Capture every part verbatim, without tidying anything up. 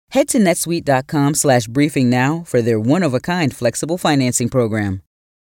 Head to netsuite.com slash briefing now for their one-of-a-kind flexible financing program.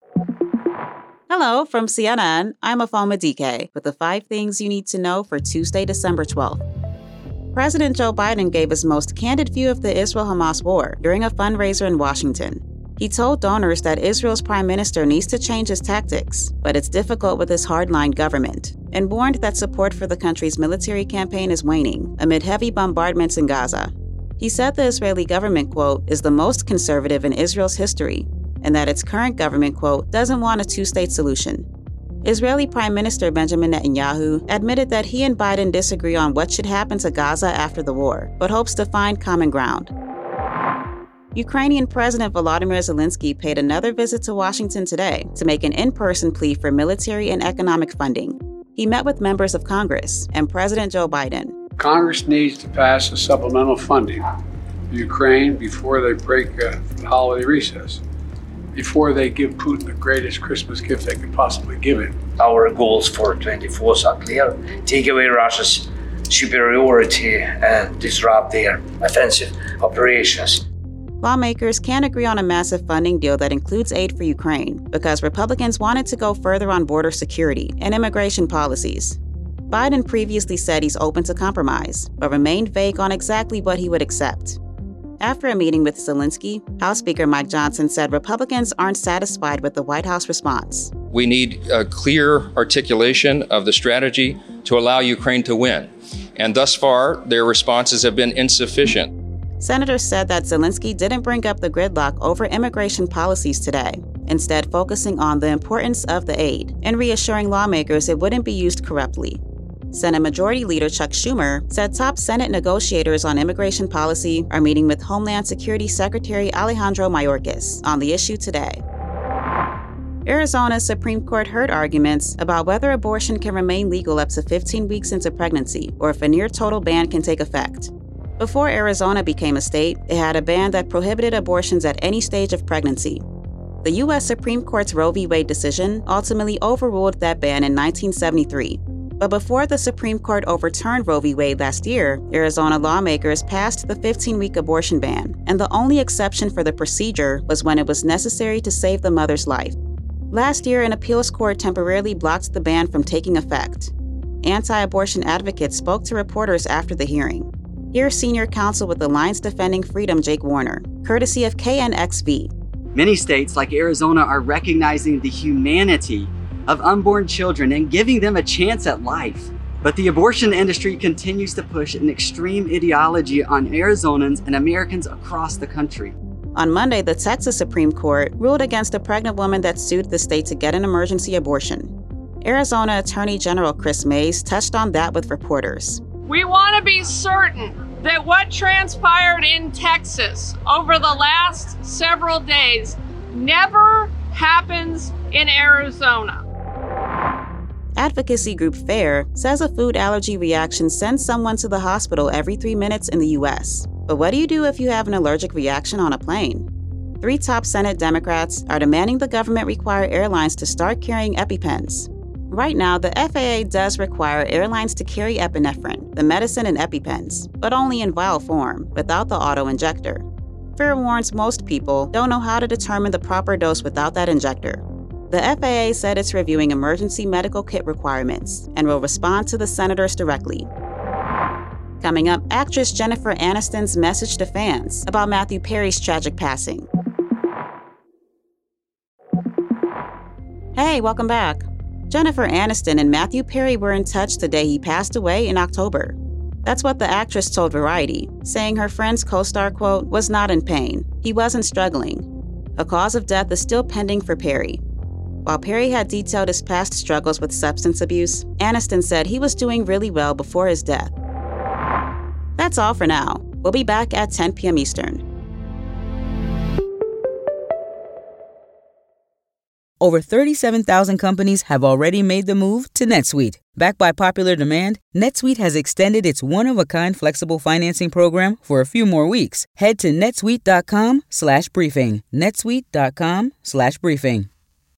Hello, from C N N, I'm Afoma D K with the five things you need to know for Tuesday, December twelfth. President Joe Biden gave his most candid view of the Israel-Hamas war during a fundraiser in Washington. He told donors that Israel's prime minister needs to change his tactics, but it's difficult with his hardline government, and warned that support for the country's military campaign is waning amid heavy bombardments in Gaza. He said the Israeli government, quote, is the most conservative in Israel's history, and that its current government, quote, doesn't want a two-state solution. Israeli Prime Minister Benjamin Netanyahu admitted that he and Biden disagree on what should happen to Gaza after the war, but hopes to find common ground. Ukrainian President Volodymyr Zelensky paid another visit to Washington today to make an in-person plea for military and economic funding. He met with members of Congress and President Joe Biden. Congress needs to pass a supplemental funding for Ukraine before they break uh, the holiday recess, before they give Putin the greatest Christmas gift they could possibly give him. Our goals for twenty-fourth are clear. Take away Russia's superiority and disrupt their offensive operations. Lawmakers can't agree on a massive funding deal that includes aid for Ukraine because Republicans wanted to go further on border security and immigration policies. Biden previously said he's open to compromise, but remained vague on exactly what he would accept. After a meeting with Zelensky, House Speaker Mike Johnson said Republicans aren't satisfied with the White House response. We need a clear articulation of the strategy to allow Ukraine to win, and thus far, their responses have been insufficient. Senators said that Zelensky didn't bring up the gridlock over immigration policies today, instead focusing on the importance of the aid and reassuring lawmakers it wouldn't be used corruptly. Senate Majority Leader Chuck Schumer said top Senate negotiators on immigration policy are meeting with Homeland Security Secretary Alejandro Mayorkas on the issue today. Arizona's Supreme Court heard arguments about whether abortion can remain legal up to fifteen weeks into pregnancy or if a near-total ban can take effect. Before Arizona became a state, it had a ban that prohibited abortions at any stage of pregnancy. The U S Supreme Court's Roe v. Wade decision ultimately overruled that ban in nineteen seventy-three. But before the Supreme Court overturned Roe v. Wade last year, Arizona lawmakers passed the fifteen-week abortion ban, and the only exception for the procedure was when it was necessary to save the mother's life. Last year, an appeals court temporarily blocked the ban from taking effect. Anti-abortion advocates spoke to reporters after the hearing. Here's senior counsel with Alliance Defending Freedom, Jake Warner, courtesy of K N X V. Many states like Arizona are recognizing the humanity of unborn children and giving them a chance at life. But the abortion industry continues to push an extreme ideology on Arizonans and Americans across the country. On Monday, the Texas Supreme Court ruled against a pregnant woman that sued the state to get an emergency abortion. Arizona Attorney General Chris Mays touched on that with reporters. We want to be certain that what transpired in Texas over the last several days never happens in Arizona. Advocacy group FAIR says a food allergy reaction sends someone to the hospital every three minutes in the U S. But what do you do if you have an allergic reaction on a plane? Three top Senate Democrats are demanding the government require airlines to start carrying EpiPens. Right now, the F A A does require airlines to carry epinephrine, the medicine in EpiPens, but only in vial form, without the auto-injector. FAIR warns most people don't know how to determine the proper dose without that injector. The F A A said it's reviewing emergency medical kit requirements and will respond to the senators directly. Coming up, actress Jennifer Aniston's message to fans about Matthew Perry's tragic passing. Hey, welcome back. Jennifer Aniston and Matthew Perry were in touch the day he passed away in October. That's what the actress told Variety, saying her friend's co-star, quote, was not in pain. He wasn't struggling. A cause of death is still pending for Perry. While Perry had detailed his past struggles with substance abuse, Aniston said he was doing really well before his death. That's all for now. We'll be back at ten p.m. Eastern. Over thirty-seven thousand companies have already made the move to NetSuite. Backed by popular demand, NetSuite has extended its one-of-a-kind flexible financing program for a few more weeks. Head to netsuite.com slash briefing. netsuite.com slash briefing.